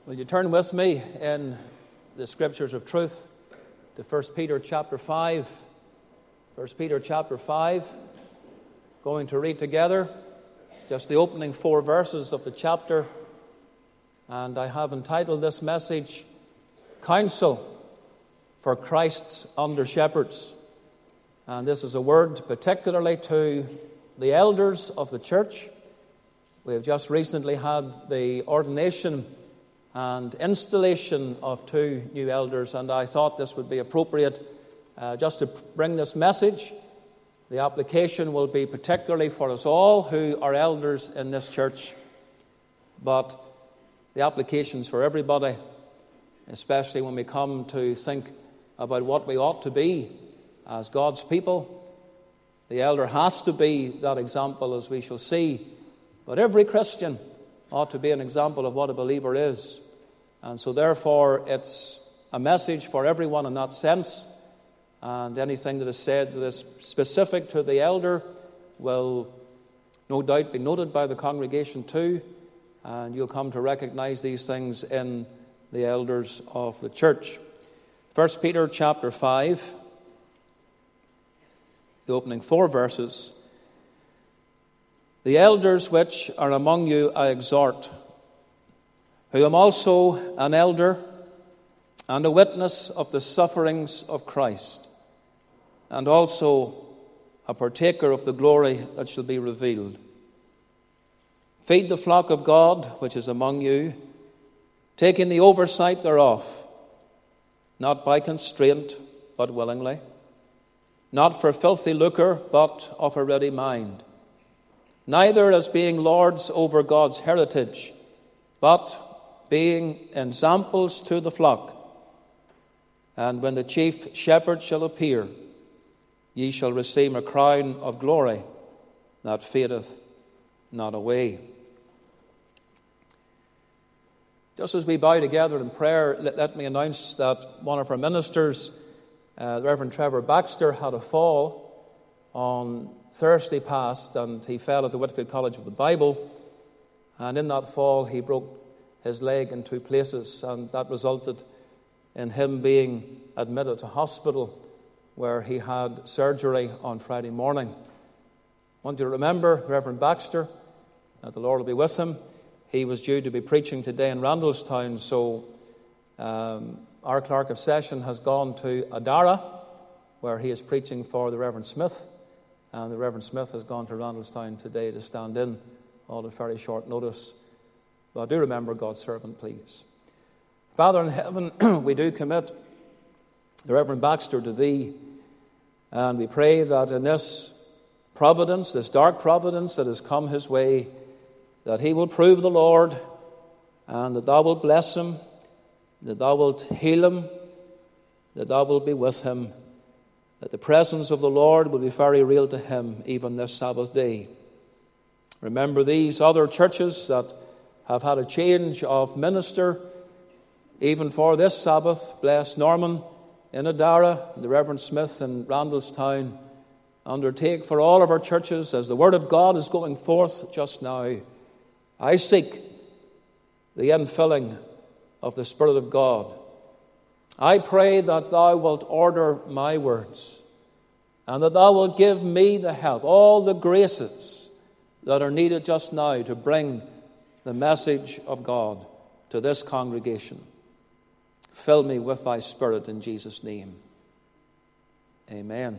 Will you turn with me in the Scriptures of truth to 1 Peter chapter 5. 1 Peter chapter 5. Going to read together just the opening 4 verses of the chapter. And I have entitled this message, Counsel for Christ's Under-Shepherds. And this is a word particularly to the elders of the church. We have just recently had the ordination and installation of 2 new elders, and I thought this would be appropriate just to bring this message. The application will be particularly for us all who are elders in this church, but the application's for everybody, especially when we come to think about what we ought to be as God's people. The elder has to be that example, as we shall see, but every Christian ought to be an example of what a believer is. And so therefore it's a message for everyone in that sense, and anything that is said that is specific to the elder will no doubt be noted by the congregation too, and you'll come to recognize these things in the elders of the church. 1 Peter chapter 5, the opening 4 verses. The elders which are among you I exhort, who am also an elder and a witness of the sufferings of Christ, and also a partaker of the glory that shall be revealed. Feed the flock of God which is among you, taking the oversight thereof, not by constraint, but willingly, not for filthy lucre, but of a ready mind, neither as being lords over God's heritage, but being ensamples to the flock. And when the chief shepherd shall appear, ye shall receive a crown of glory that fadeth not away. Just as we bow together in prayer, let me announce that one of our ministers, the Reverend Trevor Baxter, had a fall on Thursday past, and he fell at the Whitefield College of the Bible, and in that fall he broke his leg in 2 places, and that resulted in him being admitted to hospital where he had surgery on Friday morning. I want you to remember Reverend Baxter, that the Lord will be with him. He was due to be preaching today in Randallstown, so our clerk of session has gone to Adara, where he is preaching for the Reverend Smith, and the Reverend Smith has gone to Randallstown today to stand in, all at very short notice. But do remember God's servant, please. Father in heaven, we do commit the Reverend Baxter to Thee, and we pray that in this providence, this dark providence that has come his way, that he will prove the Lord, and that Thou wilt bless him, that Thou wilt heal him, that Thou wilt be with him, that the presence of the Lord will be very real to him even this Sabbath day. Remember these other churches that have had a change of minister, even for this Sabbath. Bless Norman in Adara, the Reverend Smith in Randallstown. Undertake for all of our churches as the Word of God is going forth just now. I seek the infilling of the Spirit of God. I pray that Thou wilt order my words, and that Thou wilt give me the help, all the graces that are needed just now to bring the message of God to this congregation. Fill me with Thy Spirit in Jesus' name. Amen.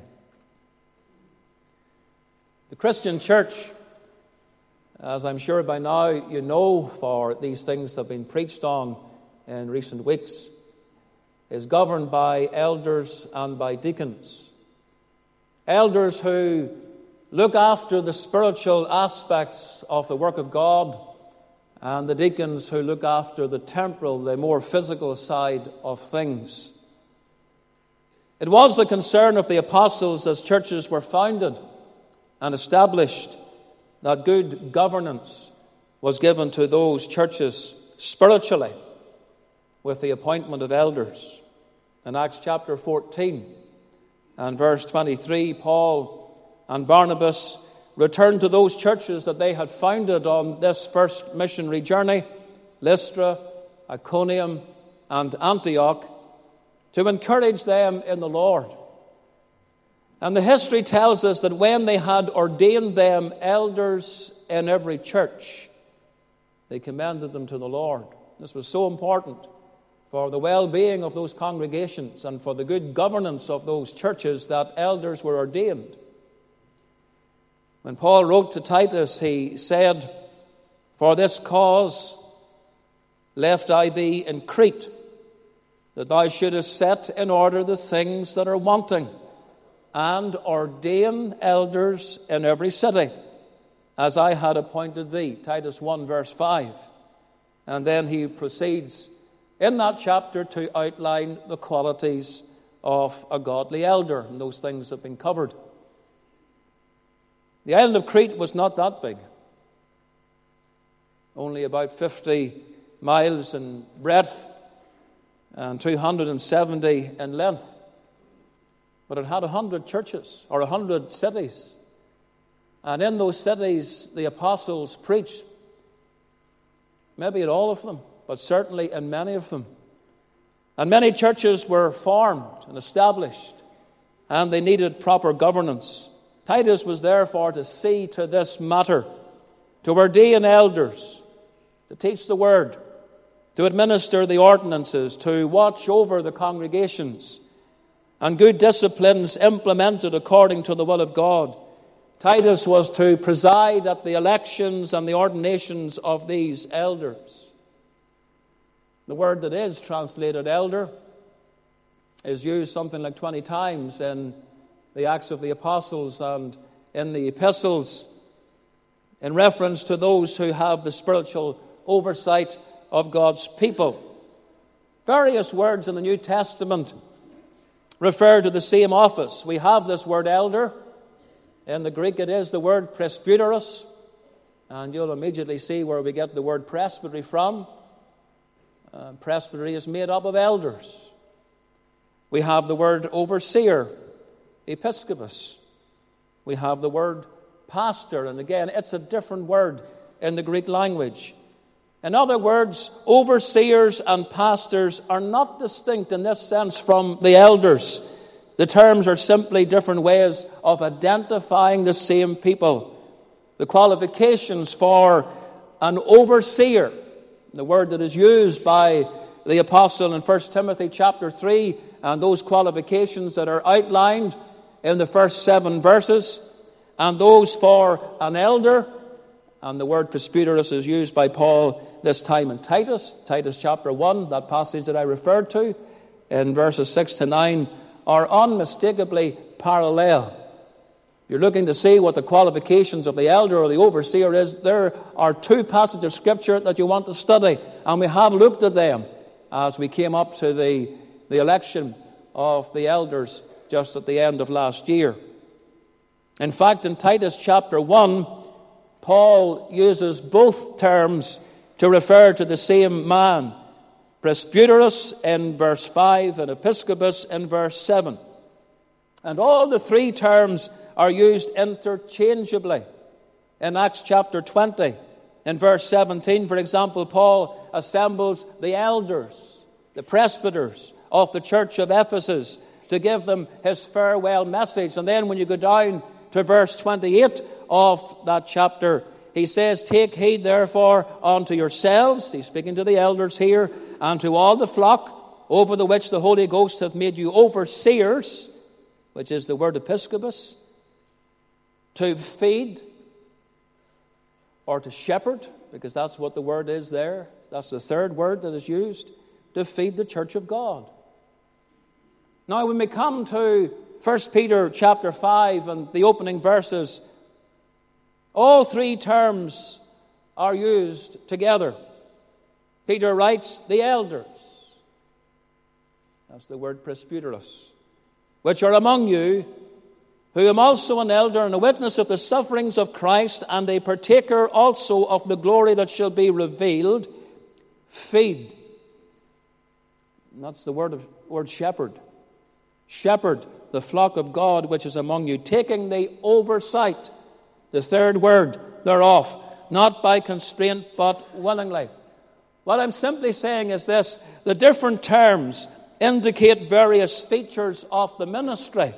The Christian church, as I'm sure by now you know, for these things have been preached on in recent weeks, is governed by elders and by deacons. Elders who look after the spiritual aspects of the work of God, and the deacons who look after the temporal, the more physical side of things. It was the concern of the apostles as churches were founded and established that good governance was given to those churches spiritually with the appointment of elders. In Acts chapter 14 and verse 23, Paul and Barnabas returned to those churches that they had founded on this first missionary journey, Lystra, Iconium, and Antioch, to encourage them in the Lord. And the history tells us that when they had ordained them elders in every church, they commended them to the Lord. This was so important for the well-being of those congregations and for the good governance of those churches that elders were ordained. When Paul wrote to Titus, he said, "For this cause left I thee in Crete, that thou shouldest set in order the things that are wanting, and ordain elders in every city, as I had appointed thee." Titus 1 verse 5. And then he proceeds in that chapter to outline the qualities of a godly elder, and those things have been covered. The island of Crete was not that big, only about 50 miles in breadth and 270 in length. But it had 100 churches, or 100 cities. And in those cities, the apostles preached, maybe in all of them, but certainly in many of them. And many churches were formed and established, and they needed proper governance. Titus was therefore to see to this matter, to ordain elders, to teach the word, to administer the ordinances, to watch over the congregations, and good disciplines implemented according to the will of God. Titus was to preside at the elections and the ordinations of these elders. The word that is translated elder is used something like 20 times in the Acts of the Apostles and in the epistles in reference to those who have the spiritual oversight of God's people. Various words in the New Testament refer to the same office. We have this word elder. In the Greek it is the word presbyteros, and you'll immediately see where we get the word presbytery from. Presbytery is made up of elders. We have the word overseer, episkopos. We have the word pastor, and again, it's a different word in the Greek language. In other words, overseers and pastors are not distinct in this sense from the elders. The terms are simply different ways of identifying the same people. The qualifications for an overseer, the word that is used by the apostle in 1 Timothy chapter 3, and those qualifications that are outlined in the first 7 verses, and those for an elder, and the word presbyteros is used by Paul this time in Titus chapter 1, that passage that I referred to, in verses 6 to 9, are unmistakably parallel. You're looking to see what the qualifications of the elder or the overseer is. There are 2 passages of Scripture that you want to study, and we have looked at them as we came up to the election of the elders just at the end of last year. In fact, in Titus chapter 1, Paul uses both terms to refer to the same man. Presbyteros in verse 5 and episkopos in verse 7. And all the 3 terms are used interchangeably. In Acts chapter 20, in verse 17, for example, Paul assembles the elders, the presbyters of the church of Ephesus to give them his farewell message. And then when you go down to verse 28 of that chapter, he says, "Take heed therefore unto yourselves," he's speaking to the elders here, "and to all the flock over the which the Holy Ghost hath made you overseers," which is the word episkopos, to feed or to shepherd, because that's what the word is there. That's the 3rd word that is used, to feed the church of God. Now, when we come to 1 Peter chapter 5 and the opening verses, all 3 terms are used together. Peter writes, "the elders," that's the word presbyteros, "which are among you, who am also an elder and a witness of the sufferings of Christ, and a partaker also of the glory that shall be revealed, feed." And that's the word shepherd. Shepherd the flock of God which is among you, taking the oversight, the 3rd word thereof, not by constraint but willingly. What I'm simply saying is this: the different terms indicate various features of the ministry,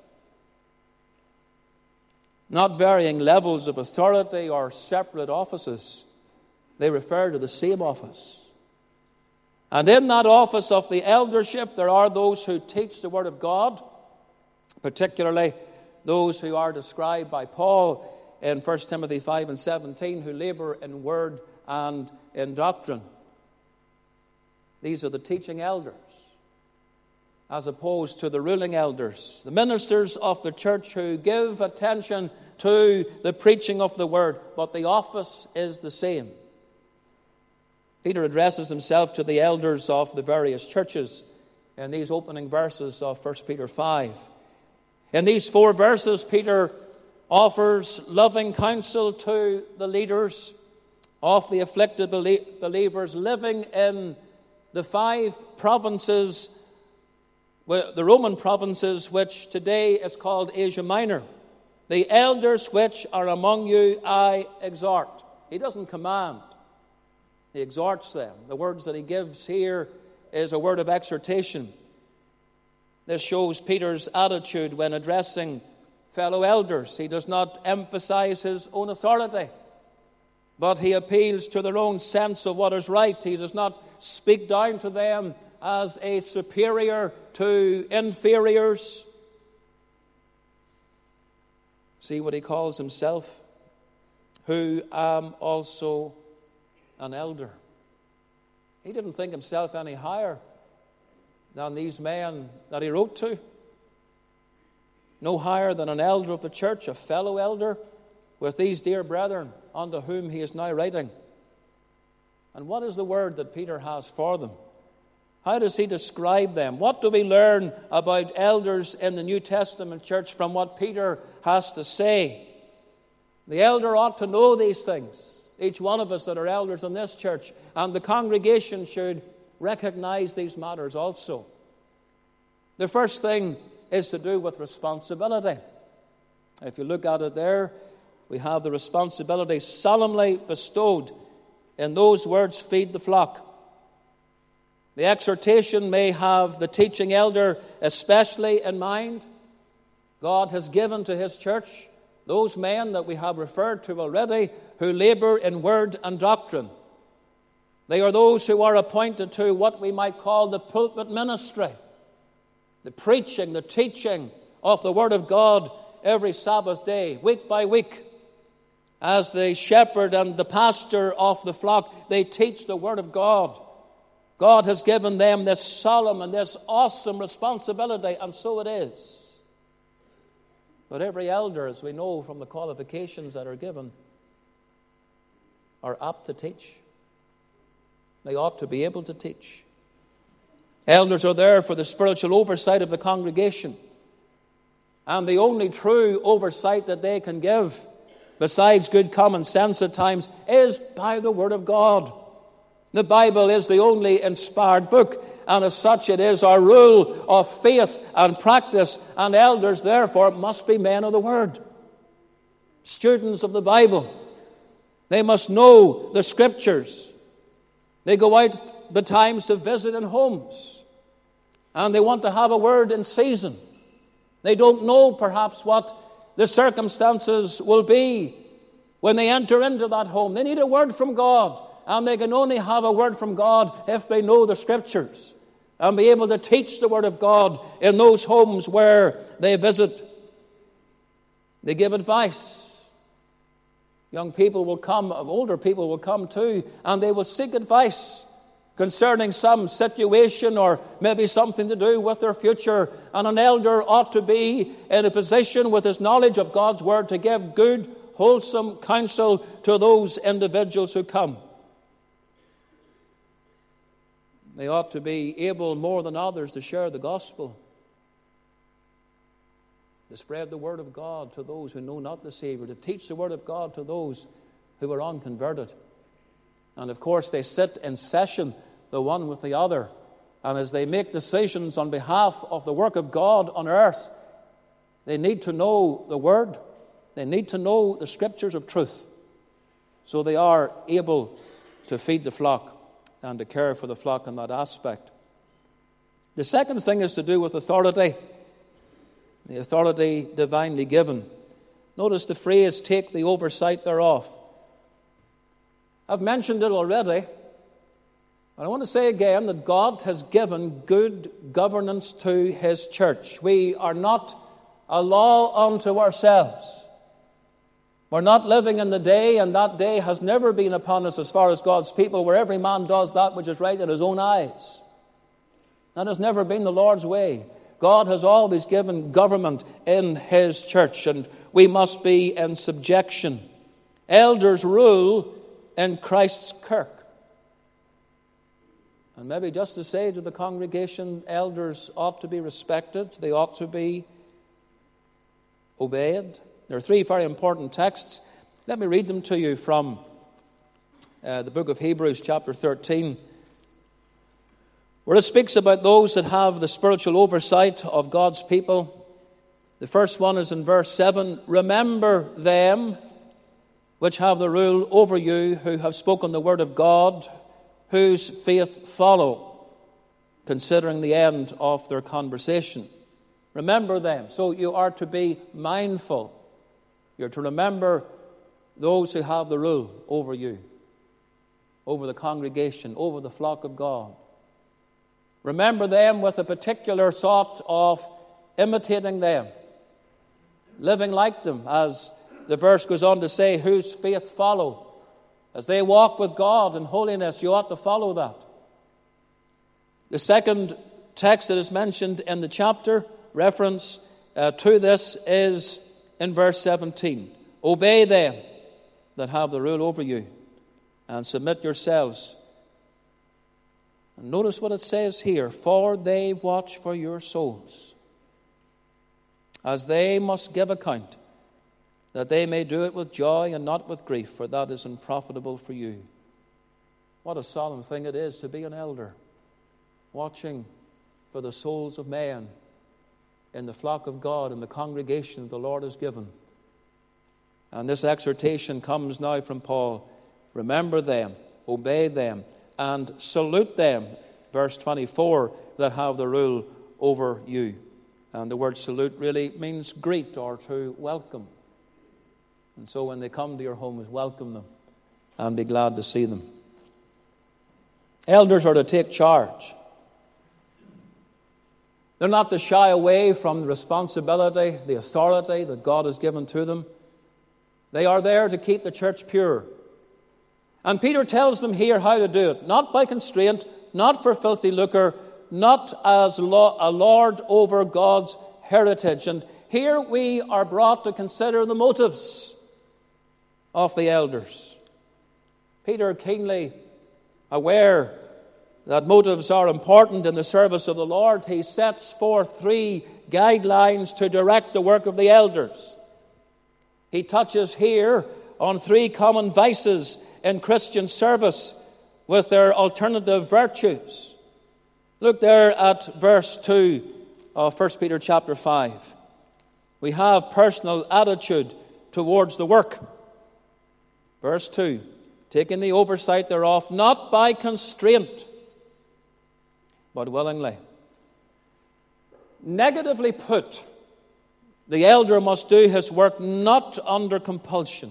not varying levels of authority or separate offices. They refer to the same office. And in that office of the eldership, there are those who teach the Word of God, particularly those who are described by Paul in 1 Timothy 5 and 17, who labor in word and in doctrine. These are the teaching elders, as opposed to the ruling elders, the ministers of the church who give attention to the preaching of the Word, but the office is the same. Peter addresses himself to the elders of the various churches in these opening verses of 1 Peter 5. In these 4 verses, Peter offers loving counsel to the leaders of the afflicted believers living in the 5 provinces, the Roman provinces, which today is called Asia Minor. The elders which are among you I exhort. He doesn't command. He exhorts them. The words that he gives here is a word of exhortation. This shows Peter's attitude when addressing fellow elders. He does not emphasize his own authority, but he appeals to their own sense of what is right. He does not speak down to them as a superior to inferiors. See what he calls himself: who am also an elder. He didn't think himself any higher than these men that he wrote to. No higher than an elder of the church, a fellow elder with these dear brethren unto whom he is now writing. And what is the word that Peter has for them? How does he describe them? What do we learn about elders in the New Testament church from what Peter has to say? The elder ought to know these things. Each one of us that are elders in this church, and the congregation should recognize these matters also. The first thing is to do with responsibility. If you look at it there, we have the responsibility solemnly bestowed in those words, feed the flock. The exhortation may have the teaching elder especially in mind. God has given to his church those men that we have referred to already who labor in word and doctrine. They are those who are appointed to what we might call the pulpit ministry, the preaching, the teaching of the Word of God every Sabbath day, week by week. As the shepherd and the pastor of the flock, they teach the Word of God. God has given them this solemn and this awesome responsibility, and so it is. But every elder, as we know from the qualifications that are given, are apt to teach. They ought to be able to teach. Elders are there for the spiritual oversight of the congregation. And the only true oversight that they can give, besides good common sense at times, is by the Word of God. The Bible is the only inspired book, and as such it is our rule of faith and practice, and elders therefore must be men of the Word, students of the Bible. They must know the Scriptures. They go out the times to visit in homes, and they want to have a word in season. They don't know perhaps what the circumstances will be when they enter into that home. They need a word from God, and they can only have a word from God if they know the Scriptures and be able to teach the Word of God in those homes where they visit. They give advice. Young people will come, older people will come too, and they will seek advice concerning some situation or maybe something to do with their future. And an elder ought to be in a position with his knowledge of God's Word to give good, wholesome counsel to those individuals who come. They ought to be able more than others to share the gospel, to spread the Word of God to those who know not the Savior, to teach the Word of God to those who are unconverted. And of course they sit in session, the one with the other, and as they make decisions on behalf of the work of God on earth, they need to know the Word, they need to know the Scriptures of truth, so they are able to feed the flock. and to care for the flock in that aspect. The second thing is to do with authority, the authority divinely given. Notice the phrase, take the oversight thereof. I've mentioned it already, but I want to say again that God has given good governance to His church. We are not a law unto ourselves. We're not living in the day, and that day has never been upon us as far as God's people, where every man does that which is right in his own eyes. That has never been the Lord's way. God has always given government in His church, and we must be in subjection. Elders rule in Christ's kirk. And maybe just to say to the congregation, elders ought to be respected. They ought to be obeyed. There are three very important texts. Let me read them to you from the book of Hebrews, chapter 13, where it speaks about those that have the spiritual oversight of God's people. The first one is in verse 7. Remember them which have the rule over you, who have spoken the word of God, whose faith follow, considering the end of their conversation. Remember them. So you are to be mindful. You're to remember those who have the rule over you, over the congregation, over the flock of God. Remember them with a particular thought of imitating them, living like them, as the verse goes on to say, whose faith follow. As they walk with God in holiness, you ought to follow that. The second text that is mentioned in the chapter, reference to this, is in verse 17. Obey them that have the rule over you, and submit yourselves. And notice what it says here, for they watch for your souls, as they must give account, that they may do it with joy and not with grief, for that is unprofitable for you. What a solemn thing it is to be an elder, watching for the souls of men in the flock of God, in the congregation the Lord has given. And this exhortation comes now from Paul. Remember them, obey them, and salute them, verse 24, that have the rule over you. And the word salute really means greet or to welcome. And so when they come to your homes, welcome them and be glad to see them. Elders are to take charge. They're not to shy away from the responsibility, the authority that God has given to them. They are there to keep the church pure. And Peter tells them here how to do it. Not by constraint, not for filthy lucre, not as a lord over God's heritage. And here we are brought to consider the motives of the elders. Peter, keenly aware that motives are important in the service of the Lord, he sets forth three guidelines to direct the work of the elders. He touches here on three common vices in Christian service with their alternative virtues. Look there at verse 2 of 1 Peter chapter 5. We have personal attitude towards the work. Verse 2, taking the oversight thereof, not by constraint, but willingly. Negatively put, the elder must do his work not under compulsion.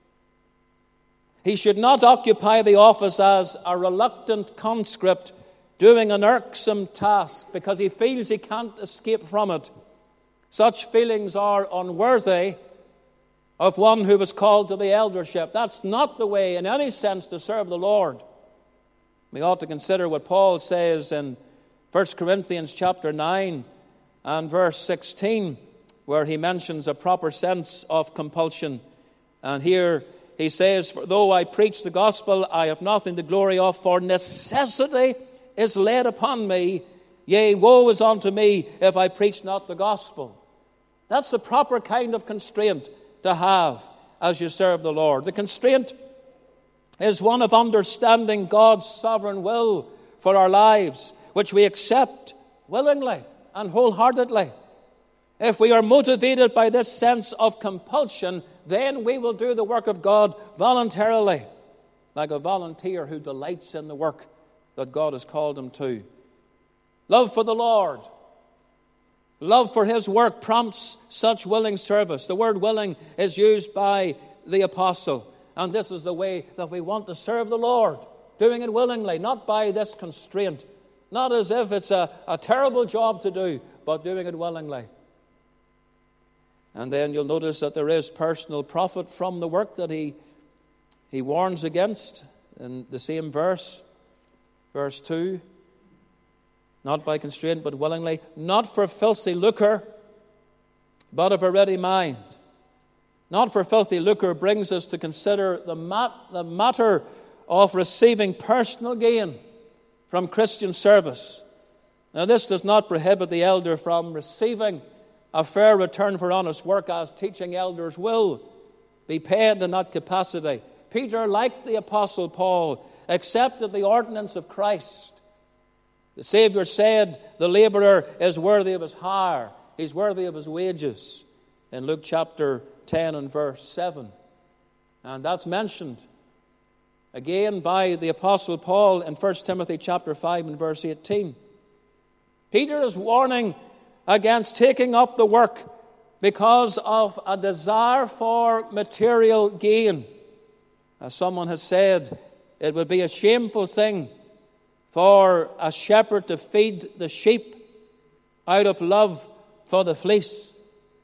He should not occupy the office as a reluctant conscript doing an irksome task because he feels he can't escape from it. Such feelings are unworthy of one who was called to the eldership. That's not the way in any sense to serve the Lord. We ought to consider what Paul says in 1 Corinthians chapter 9 and verse 16, where he mentions a proper sense of compulsion. And here he says, for though I preach the gospel, I have nothing to glory of, for necessity is laid upon me. Yea, woe is unto me if I preach not the gospel. That's the proper kind of constraint to have as you serve the Lord. The constraint is one of understanding God's sovereign will for our lives, which we accept willingly and wholeheartedly. If we are motivated by this sense of compulsion, then we will do the work of God voluntarily, like a volunteer who delights in the work that God has called him to. Love for the Lord, love for his work prompts such willing service. The word willing is used by the apostle. And this is the way that we want to serve the Lord, doing it willingly, not by this constraint, not as if it's a terrible job to do, but doing it willingly. And then you'll notice that there is personal profit from the work that he warns against in the same verse, verse 2. Not by constraint, but willingly, not for filthy lucre, but of a ready mind. Not for filthy lucre brings us to consider the matter of receiving personal gain from Christian service. Now, this does not prohibit the elder from receiving a fair return for honest work, as teaching elders will be paid in that capacity. Peter, like the Apostle Paul, accepted the ordinance of Christ. The Savior said the laborer is worthy of his hire. He's worthy of his wages in Luke chapter 10 and verse 7. And that's mentioned again by the Apostle Paul in 1 Timothy chapter 5 and verse 18. Peter is warning against taking up the work because of a desire for material gain. As someone has said, it would be a shameful thing for a shepherd to feed the sheep out of love for the fleece.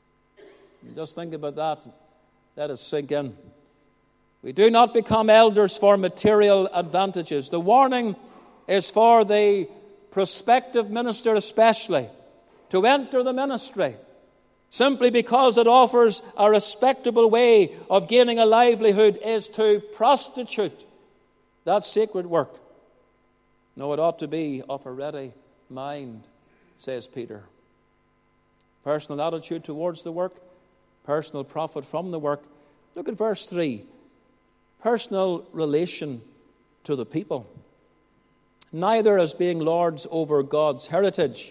Just think about that. Let it sink in. We do not become elders for material advantages. The warning is for the prospective minister especially to enter the ministry simply because it offers a respectable way of gaining a livelihood is to prostitute that sacred work. No, it ought to be of a ready mind, says Peter. Personal attitude towards the work, personal profit from the work. Look at verse 3. Personal relation to the people. Neither as being lords over God's heritage.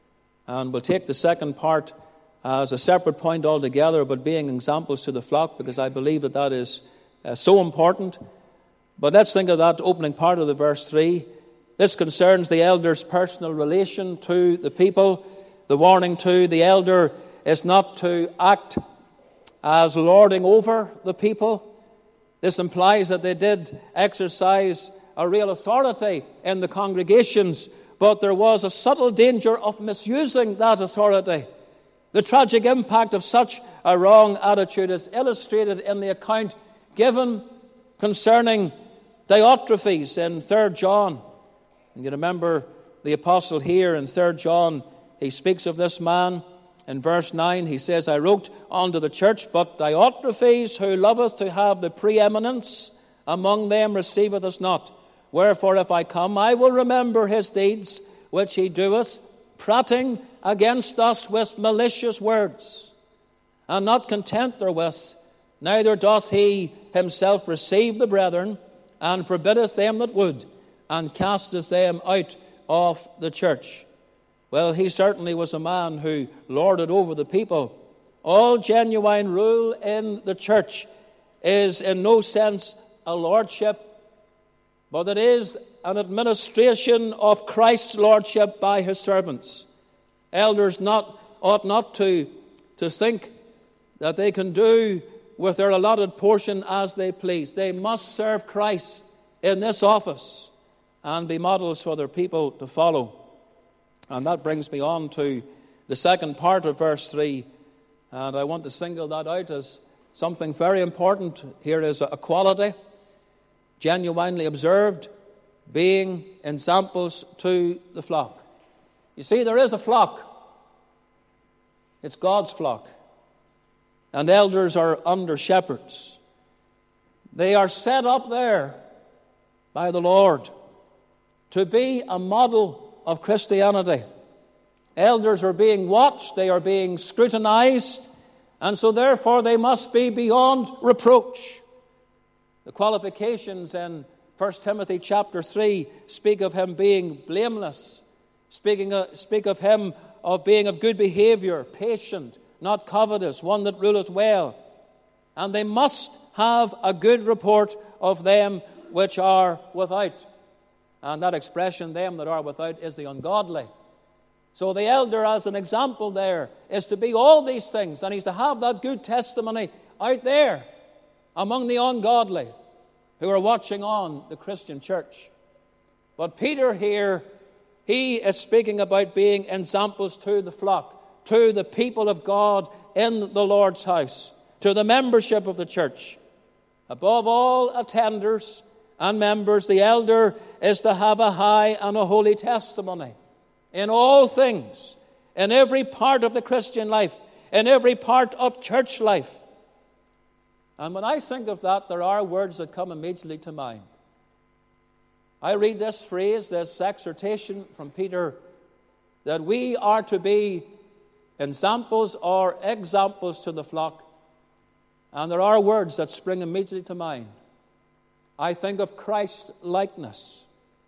And we'll take the second part as a separate point altogether, but being examples to the flock, because I believe that is so important. But let's think of that opening part of the verse 3. This concerns the elder's personal relation to the people. The warning to the elder is not to act as lording over the people. This implies that they did exercise a real authority in the congregations, but there was a subtle danger of misusing that authority. The tragic impact of such a wrong attitude is illustrated in the account given concerning Diotrephes in 3 John. And you remember the apostle here in 3 John, he speaks of this man. In verse 9, he says, I wrote unto the church, but Diotrephes, who loveth to have the preeminence among them, receiveth us not. Wherefore, if I come, I will remember his deeds, which he doeth, prating against us with malicious words. And not content therewith, neither doth he himself receive the brethren, and forbiddeth them that would, and casteth them out of the church. Well, he certainly was a man who lorded over the people. All genuine rule in the church is in no sense a lordship, but it is an administration of Christ's lordship by his servants. Elders ought not to think that they can do with their allotted portion as they please. They must serve Christ in this office and be models for their people to follow. And that brings me on to the second part of verse 3. And I want to single that out as something very important. Here is a quality, genuinely observed, being examples to the flock. You see, there is a flock. It's God's flock. And elders are under shepherds. They are set up there by the Lord to be a model of Christianity. Elders are being watched, they are being scrutinized, and so therefore they must be beyond reproach. The qualifications in 1 Timothy chapter 3 speak of him being blameless, speak of him of being of good behavior, patient, not covetous, one that ruleth well. And they must have a good report of them which are without. And that expression, them that are without, is the ungodly. So the elder, as an example there, is to be all these things. And he's to have that good testimony out there among the ungodly who are watching on the Christian church. But Peter here, he is speaking about being examples to the flock, to the people of God in the Lord's house, to the membership of the church. Above all attenders and members, the elder is to have a high and a holy testimony in all things, in every part of the Christian life, in every part of church life. And when I think of that, there are words that come immediately to mind. I read this phrase, this exhortation from Peter, that we are to be examples or examples to the flock. And there are words that spring immediately to mind. I think of Christ-likeness.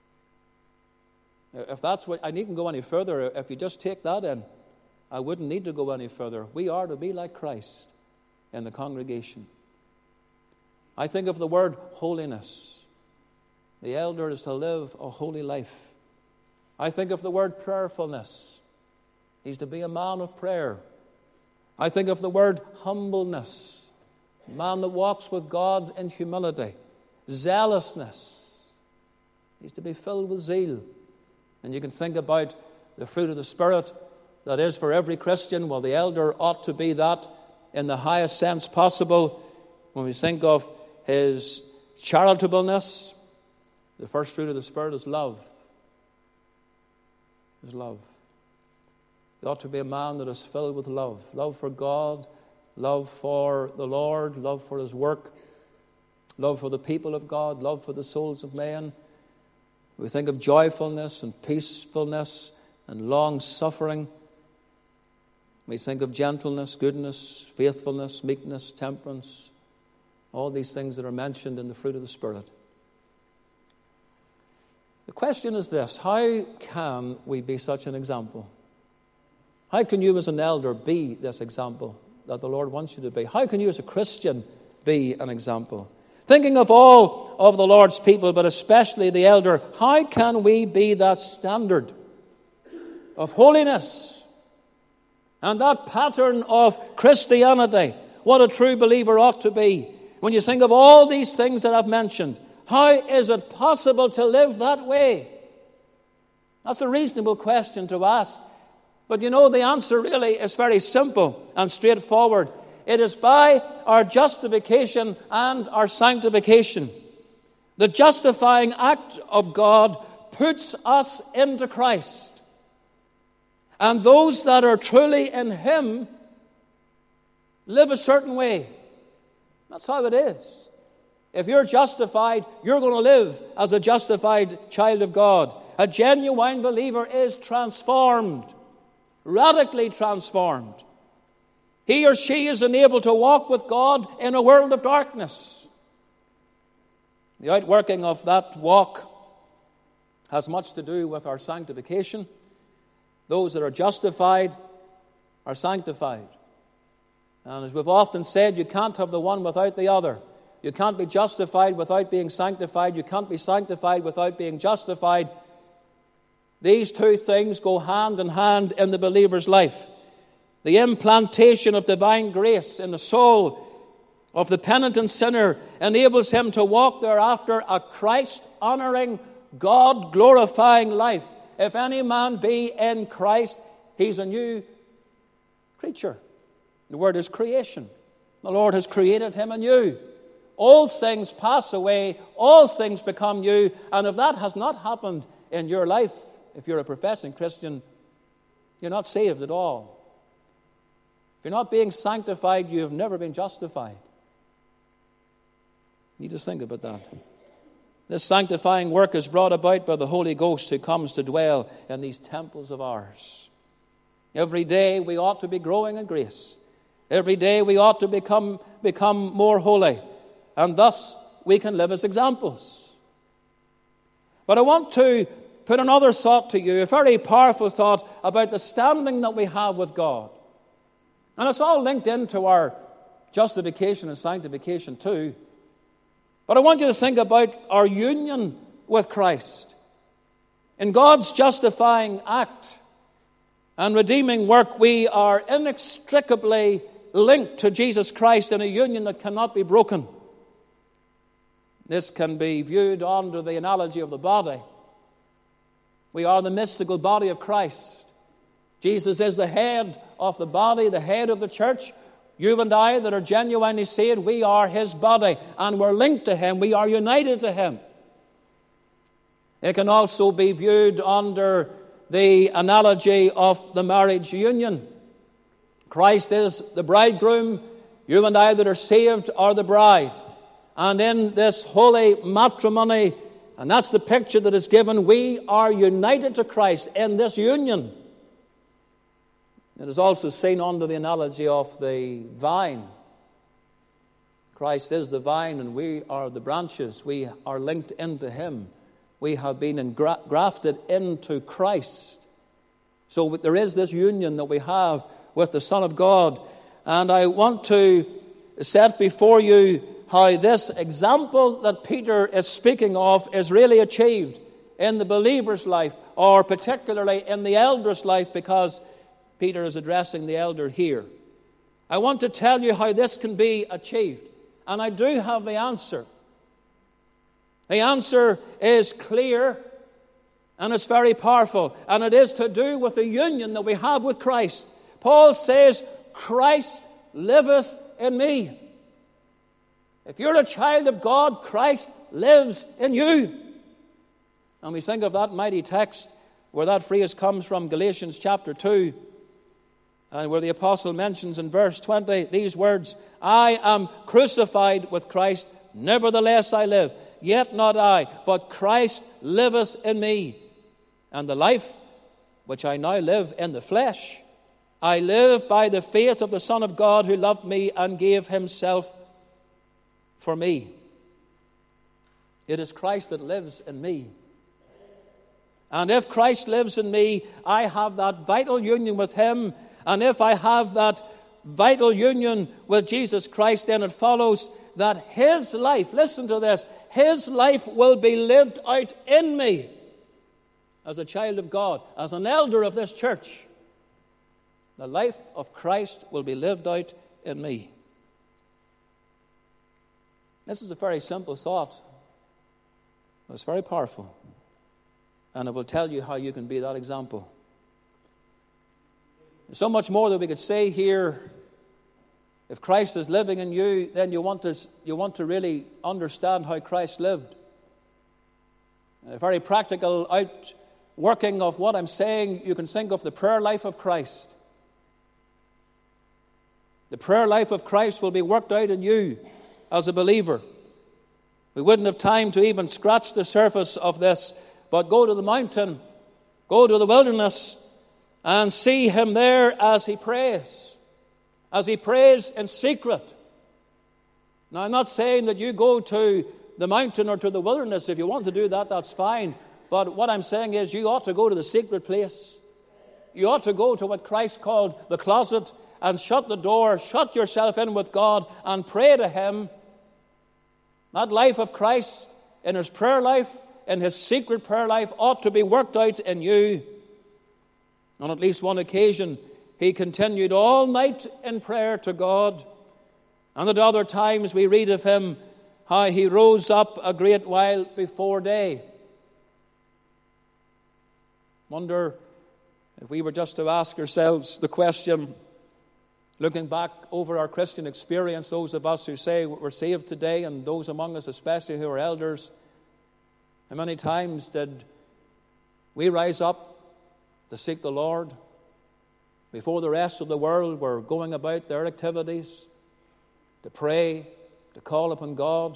If that's what, I needn't go any further. If you just take that in, I wouldn't need to go any further. We are to be like Christ in the congregation. I think of the word holiness. The elder is to live a holy life. I think of the word prayerfulness. He's to be a man of prayer. I think of the word humbleness. A man that walks with God in humility. Zealousness. He's to be filled with zeal. And you can think about the fruit of the Spirit that is for every Christian. Well, the elder ought to be that in the highest sense possible. When we think of his charitableness, the first fruit of the Spirit is love. Is love. He ought to be a man that is filled with love. Love for God, love for the Lord, love for His work, love for the people of God, love for the souls of men. We think of joyfulness and peacefulness and long-suffering. We think of gentleness, goodness, faithfulness, meekness, temperance. All these things that are mentioned in the fruit of the Spirit. The question is this: how can we be such an example? How can you as an elder be this example that the Lord wants you to be? How can you as a Christian be an example? Thinking of all of the Lord's people, but especially the elder, how can we be that standard of holiness and that pattern of Christianity, what a true believer ought to be? When you think of all these things that I've mentioned, how is it possible to live that way? That's a reasonable question to ask. But you know, the answer really is very simple and straightforward. It is by our justification and our sanctification. The justifying act of God puts us into Christ. And those that are truly in Him live a certain way. That's how it is. If you're justified, you're going to live as a justified child of God. A genuine believer is transformed, radically transformed. He or she is enabled to walk with God in a world of darkness. The outworking of that walk has much to do with our sanctification. Those that are justified are sanctified. And as we've often said, you can't have the one without the other. You can't be justified without being sanctified. You can't be sanctified without being justified. These two things go hand in hand in the believer's life. The implantation of divine grace in the soul of the penitent sinner enables him to walk thereafter a Christ-honoring, God-glorifying life. If any man be in Christ, he's a new creature. The word is creation. The Lord has created him anew. Old things pass away, all things become new. And if that has not happened in your life, if you're a professing Christian, you're not saved at all. If you're not being sanctified, you have never been justified. You need to think about that. This sanctifying work is brought about by the Holy Ghost who comes to dwell in these temples of ours. Every day we ought to be growing in grace. Every day we ought to become more holy. And thus we can live as examples. But I want to put another thought to you, a very powerful thought about the standing that we have with God. And it's all linked into our justification and sanctification too. But I want you to think about our union with Christ. In God's justifying act and redeeming work, we are inextricably linked to Jesus Christ in a union that cannot be broken. This can be viewed under the analogy of the body. We are the mystical body of Christ. Jesus is the head of the body, the head of the church. You and I that are genuinely saved, we are His body, and we're linked to Him. We are united to Him. It can also be viewed under the analogy of the marriage union. Christ is the bridegroom. You and I that are saved are the bride. And in this holy matrimony, and that's the picture that is given, we are united to Christ in this union. It is also seen under the analogy of the vine. Christ is the vine and we are the branches. We are linked into Him. We have been grafted into Christ. So there is this union that we have with the Son of God. And I want to set before you how this example that Peter is speaking of is really achieved in the believer's life, or particularly in the elder's life, because Peter is addressing the elder here. I want to tell you how this can be achieved. And I do have the answer. The answer is clear and it's very powerful. And it is to do with the union that we have with Christ. Paul says, Christ liveth in me. If you're a child of God, Christ lives in you. And we think of that mighty text where that phrase comes from, Galatians chapter 2, and where the apostle mentions in verse 20 these words, I am crucified with Christ, nevertheless I live. Yet not I, but Christ liveth in me. And the life which I now live in the flesh, I live by the faith of the Son of God who loved me and gave Himself for me. It is Christ that lives in me. And if Christ lives in me, I have that vital union with Him. And if I have that vital union with Jesus Christ, then it follows that His life, listen to this, His life will be lived out in me as a child of God, as an elder of this church. The life of Christ will be lived out in me. This is a very simple thought, but it's very powerful. And it will tell you how you can be that example. There's so much more that we could say here. If Christ is living in you, then you want to really understand how Christ lived. A very practical outworking of what I'm saying, you can think of the prayer life of Christ. The prayer life of Christ will be worked out in you as a believer. We wouldn't have time to even scratch the surface of this, but go to the mountain, go to the wilderness, and see Him there as He prays in secret. Now, I'm not saying that you go to the mountain or to the wilderness. If you want to do that, that's fine. But what I'm saying is you ought to go to the secret place. You ought to go to what Christ called the closet and shut the door, shut yourself in with God and pray to Him. That life of Christ in His prayer life, in His secret prayer life, ought to be worked out in you. On at least one occasion, He continued all night in prayer to God. And at other times we read of Him how He rose up a great while before day. Wonder if we were just to ask ourselves the question, looking back over our Christian experience, those of us who say we're saved today, and those among us especially who are elders, how many times did we rise up to seek the Lord before the rest of the world were going about their activities, to pray, to call upon God?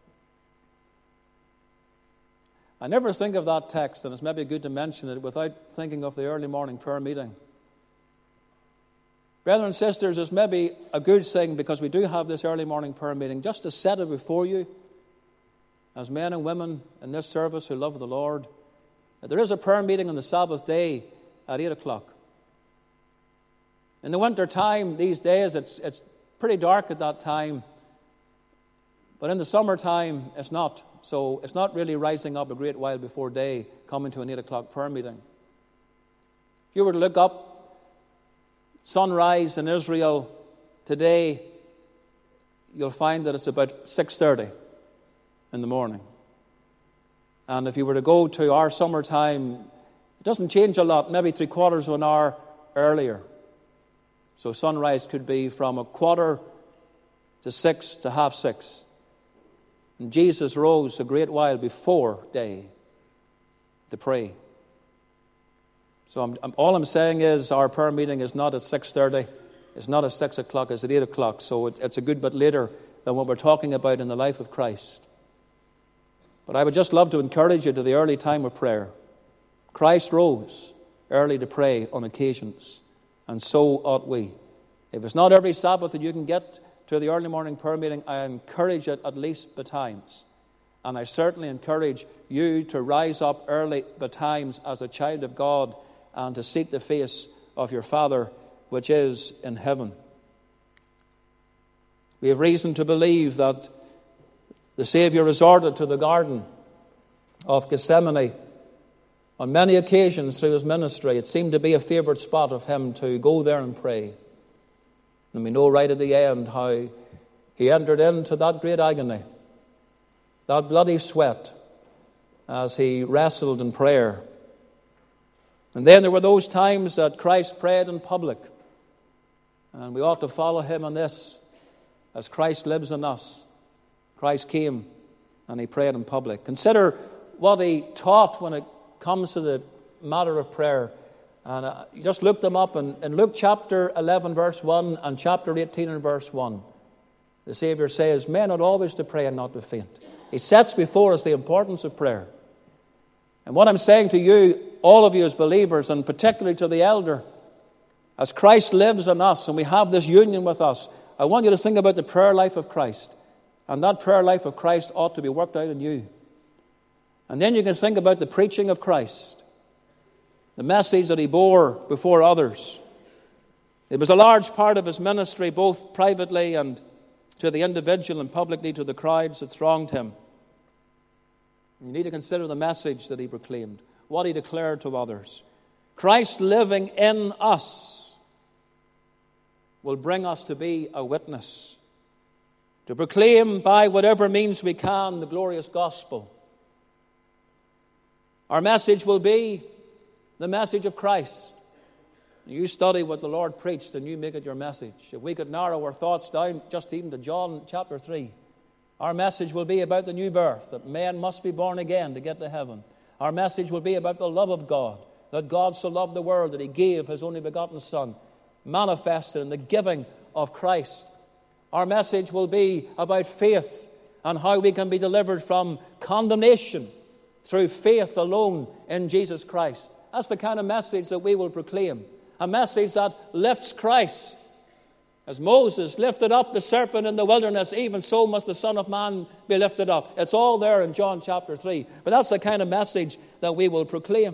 I never think of that text, and it's maybe good to mention it, without thinking of the early morning prayer meeting. Brethren and sisters, it's maybe a good thing, because we do have this early morning prayer meeting, just to set it before you as men and women in this service who love the Lord, that there is a prayer meeting on the Sabbath day at 8 o'clock. In the winter time these days, it's pretty dark at that time. But in the summertime, it's not So it's not really rising up a great while before day, coming to an 8 o'clock prayer meeting. If you were to look up sunrise in Israel today, you'll find that it's about 6:30 in the morning. And if you were to go to our summertime, it doesn't change a lot, maybe 3/4 of an hour earlier. So sunrise could be from 5:45 to 6:30. And Jesus rose a great while before day to pray. So all I'm saying is our prayer meeting is not at 6:30. It's not at 6 o'clock. It's at 8 o'clock. So it's a good bit later than what we're talking about in the life of Christ. But I would just love to encourage you to the early time of prayer. Christ rose early to pray on occasions, and so ought we. If it's not every Sabbath that you can get to the early morning prayer meeting, I encourage it at least betimes. And I certainly encourage you to rise up early betimes as a child of God and to seek the face of your Father which is in heaven. We have reason to believe that the Savior resorted to the Garden of Gethsemane on many occasions through his ministry. It seemed to be a favorite spot of him to go there and pray. And we know right at the end how he entered into that great agony, that bloody sweat, as he wrestled in prayer. And then there were those times that Christ prayed in public. And we ought to follow him on this. As Christ lives in us, Christ came and he prayed in public. Consider what he taught when it comes to the matter of prayer. And you just look them up in Luke chapter 11 verse 1 and chapter 18 and verse 1. The Savior says, men ought always to pray and not to faint. He sets before us the importance of prayer. And what I'm saying to you, all of you as believers, and particularly to the elder, as Christ lives in us and we have this union with us, I want you to think about the prayer life of Christ. And that prayer life of Christ ought to be worked out in you. And then you can think about the preaching of Christ, the message that he bore before others. It was a large part of his ministry, both privately and to the individual and publicly to the crowds that thronged him. You need to consider the message that he proclaimed, what he declared to others. Christ living in us will bring us to be a witness, to proclaim by whatever means we can the glorious gospel. Our message will be the message of Christ. You study what the Lord preached and you make it your message. If we could narrow our thoughts down just even to John chapter 3, our message will be about the new birth, that man must be born again to get to heaven. Our message will be about the love of God, that God so loved the world that he gave his only begotten Son, manifested in the giving of Christ. Our message will be about faith and how we can be delivered from condemnation through faith alone in Jesus Christ. That's the kind of message that we will proclaim. A message that lifts Christ. As Moses lifted up the serpent in the wilderness, even so must the Son of Man be lifted up. It's all there in John chapter 3. But that's the kind of message that we will proclaim.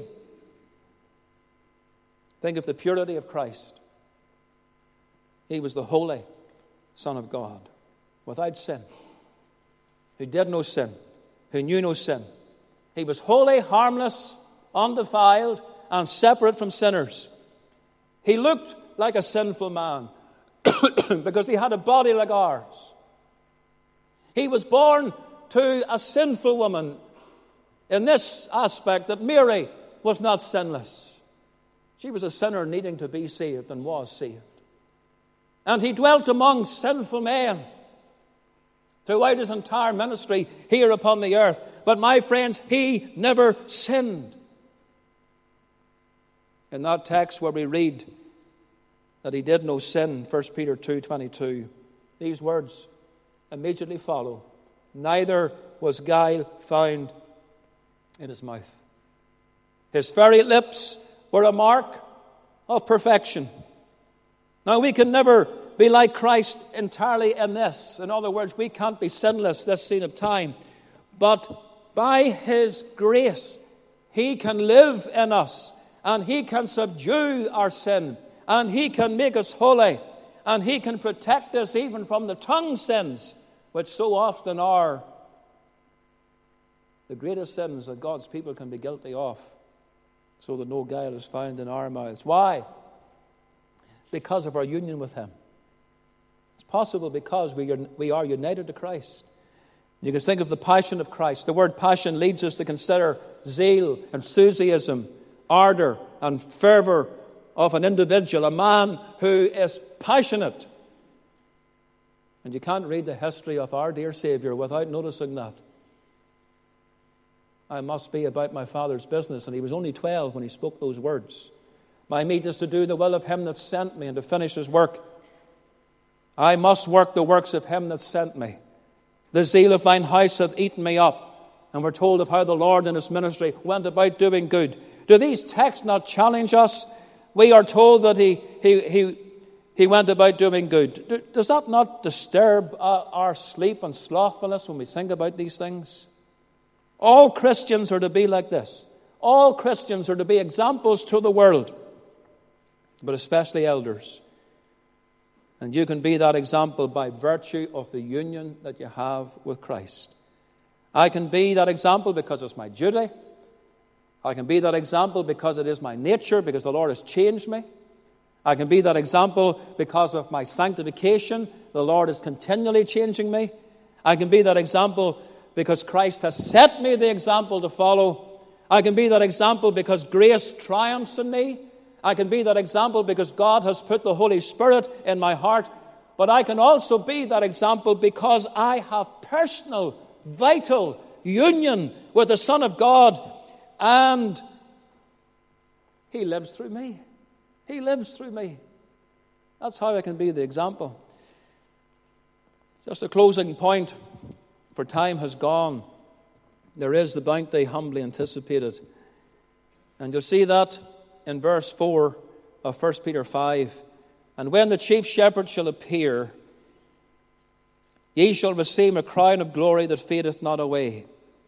Think of the purity of Christ. He was the holy Son of God, without sin, who did no sin, who knew no sin. He was holy, harmless, undefiled, and separate from sinners. He looked like a sinful man because he had a body like ours. He was born to a sinful woman in this aspect, that Mary was not sinless. She was a sinner needing to be saved and was saved. And he dwelt among sinful men throughout his entire ministry here upon the earth. But my friends, he never sinned. In that text where we read that he did no sin, 1 Peter 2:22, these words immediately follow. Neither was guile found in his mouth. His very lips were a mark of perfection. Now, we can never be like Christ entirely in this. In other words, we can't be sinless this scene of time. But by his grace, he can live in us, and he can subdue our sin, and he can make us holy, and he can protect us even from the tongue sins, which so often are the greatest sins that God's people can be guilty of, so that no guile is found in our mouths. Why? Because of our union with Him. It's possible because we are united to Christ. You can think of the passion of Christ. The word passion leads us to consider zeal, enthusiasm, ardor, and fervor of an individual, a man who is passionate. And you can't read the history of our dear Savior without noticing that. I must be about my Father's business. And He was only 12 when He spoke those words. My meat is to do the will of Him that sent me and to finish His work. I must work the works of Him that sent me. The zeal of thine house hath eaten me up. And we're told of how the Lord in His ministry went about doing good. Do these texts not challenge us? We are told that He went about doing good. Does that not disturb our sleep and slothfulness when we think about these things? All Christians are to be like this. All Christians are to be examples to the world, but especially elders. And you can be that example by virtue of the union that you have with Christ. I can be that example because it's my duty. I can be that example because it is my nature, because the Lord has changed me. I can be that example because of my sanctification. The Lord is continually changing me. I can be that example because Christ has set me the example to follow. I can be that example because grace triumphs in me. I can be that example because God has put the Holy Spirit in my heart. But I can also be that example because I have personal, vital union with the Son of God, and He lives through me. He lives through me. That's how I can be the example. Just a closing point, for time has gone. There is the bounty humbly anticipated. And you'll see that in verse 4 of 1 Peter 5. And when the chief shepherd shall appear, ye shall receive a crown of glory that fadeth not away.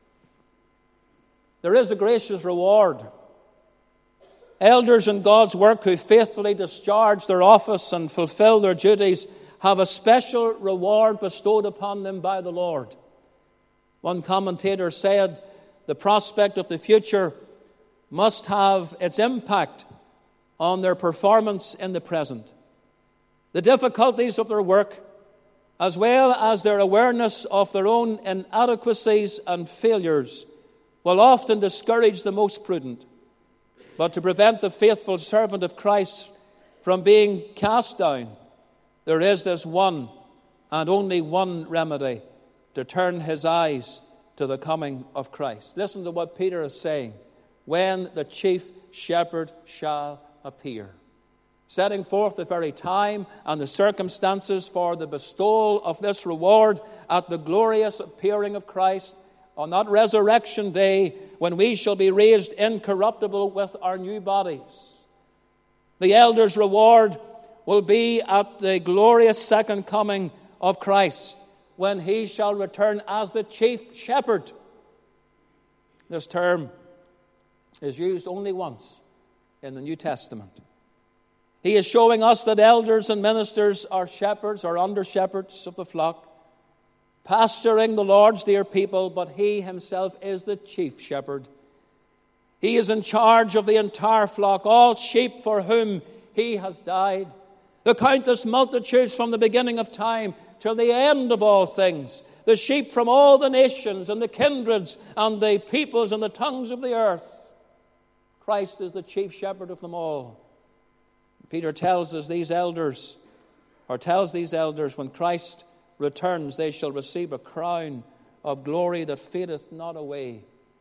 There is a gracious reward. Elders in God's work who faithfully discharge their office and fulfill their duties have a special reward bestowed upon them by the Lord. One commentator said, the prospect of the future must have its impact on their performance in the present. The difficulties of their work, as well as their awareness of their own inadequacies and failures, will often discourage the most prudent. But to prevent the faithful servant of Christ from being cast down, there is this one and only one remedy: to turn his eyes to the coming of Christ. Listen to what Peter is saying. When the chief shepherd shall appear. Setting forth the very time and the circumstances for the bestowal of this reward at the glorious appearing of Christ on that resurrection day when we shall be raised incorruptible with our new bodies. The elder's reward will be at the glorious second coming of Christ, when He shall return as the chief shepherd. This term is used only once in the New Testament. He is showing us that elders and ministers are shepherds or under-shepherds of the flock, pastoring the Lord's dear people, but He Himself is the chief shepherd. He is in charge of the entire flock, all sheep for whom He has died. The countless multitudes from the beginning of time till the end of all things. The sheep from all the nations and the kindreds and the peoples and the tongues of the earth. Christ is the chief shepherd of them all. Peter tells these elders, when Christ returns, they shall receive a crown of glory that fadeth not away.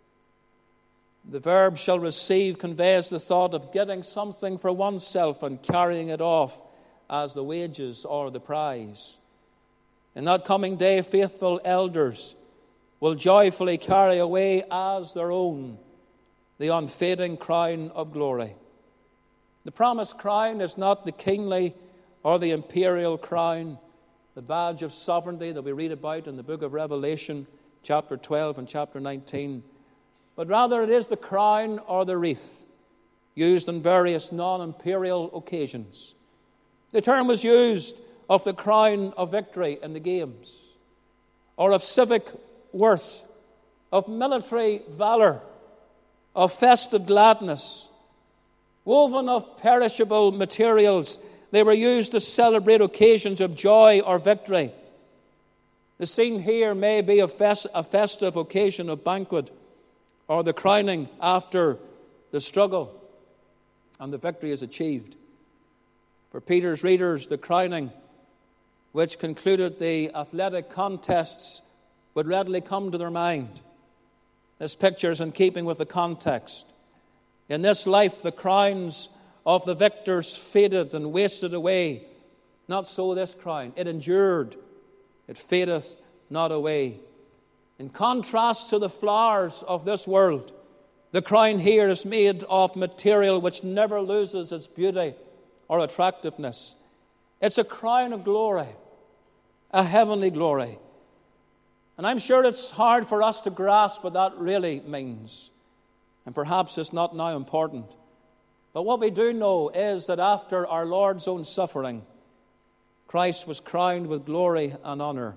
The verb shall receive conveys the thought of getting something for oneself and carrying it off as the wages or the prize. In that coming day, faithful elders will joyfully carry away as their own the unfading crown of glory. The promised crown is not the kingly or the imperial crown, the badge of sovereignty that we read about in the book of Revelation, chapter 12 and chapter 19, but rather it is the crown or the wreath used on various non-imperial occasions. The term was used of the crown of victory in the games, or of civic worth, of military valor, of festive gladness. Woven of perishable materials, they were used to celebrate occasions of joy or victory. The scene here may be a festive occasion of banquet, or the crowning after the struggle and the victory is achieved. For Peter's readers, the crowning, which concluded the athletic contests, would readily come to their mind. This picture is in keeping with the context. In this life, the crowns of the victors faded and wasted away. Not so this crown. It endured. It fadeth not away. In contrast to the flowers of this world, the crown here is made of material which never loses its beauty or attractiveness. It's a crown of glory, a heavenly glory. And I'm sure it's hard for us to grasp what that really means. And perhaps it's not now important. But what we do know is that after our Lord's own suffering, Christ was crowned with glory and honor.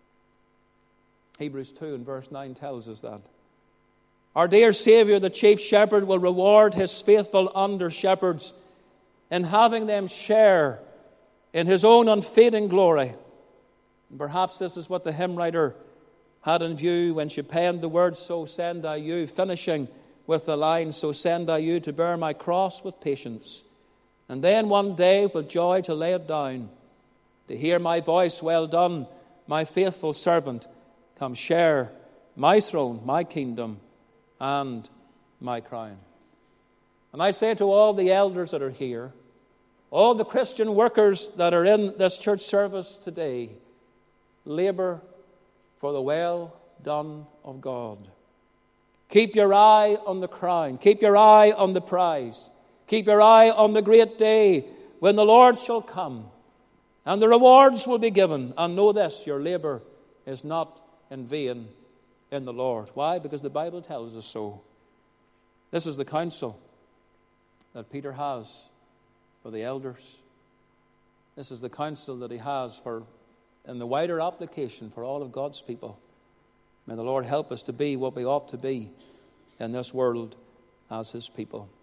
Hebrews 2 and verse 9 tells us that. Our dear Savior, the chief shepherd, will reward his faithful under-shepherds in having them share in his own unfading glory. And perhaps this is what the hymn writer had in view when she penned the words, "So send I you," finishing with the line, "So send I you to bear my cross with patience, and then one day with joy to lay it down, to hear my voice, 'Well done, my faithful servant, come share my throne, my kingdom, and my crown.'" And I say to all the elders that are here, all the Christian workers that are in this church service today, labor for the well done of God. Keep your eye on the crown. Keep your eye on the prize. Keep your eye on the great day when the Lord shall come and the rewards will be given. And know this, your labor is not in vain in the Lord. Why? Because the Bible tells us so. This is the counsel that Peter has for the elders. This is the counsel that he has for, in the wider application, for all of God's people. May the Lord help us to be what we ought to be in this world as his people.